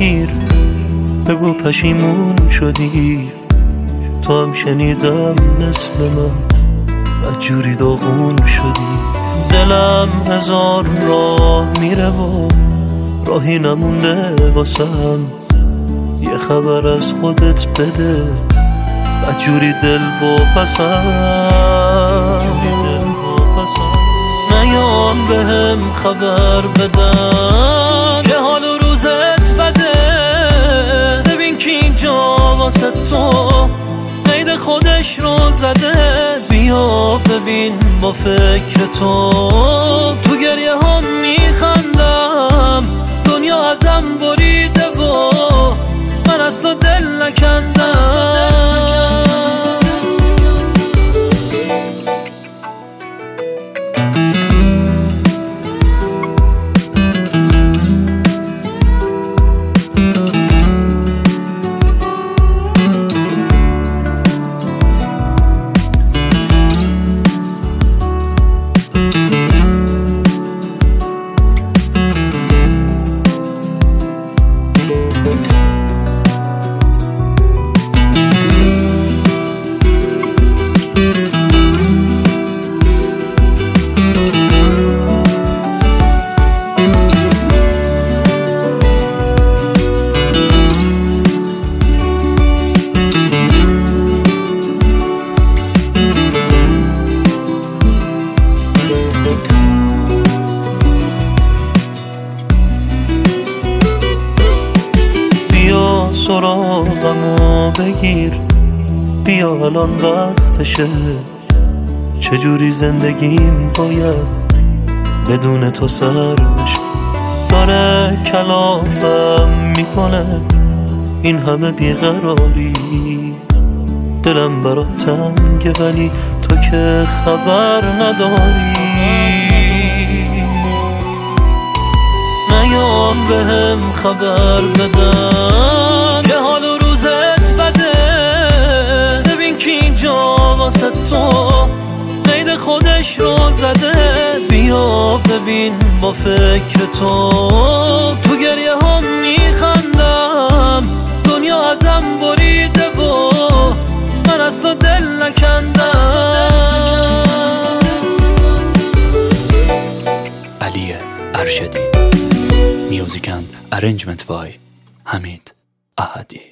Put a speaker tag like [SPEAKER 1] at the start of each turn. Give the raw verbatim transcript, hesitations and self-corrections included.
[SPEAKER 1] بگیر، بگو پشیمون شدی. تو هم شنیدم مثل من بدجوری داغون شدی. دلم هزار راه میره و راهی نمونده واسم. یه خبر از خودت بده، بدجوری دل و پسم. نیام بهم خبر بدن که حال و روزت بده. ببین که اینجا واسه تو قید خودش رو زده. بیا ببین با فکر تو تو گریه هم میخندم. دنیا ازم بریده و من از تو دل نکندم. سراغمو بگیر، بیا الان وقتشه. چجوری زندگیم باید بدون تو سر بشه. داره کلافم میکنه این همه بیقراری. دلم برات تنگه ولی تو که خبر نداری. نیام بهم خبر بدن که حال و روزت بده. ببین که اینجا واسه تو قید خودش رو زده. بیا ببین با فکر تو تو گریه هم میخندم. دنیا ازم بریده و من از تو دل نکندم.
[SPEAKER 2] علی ارشدی. Music and arrangement by حمید احدی.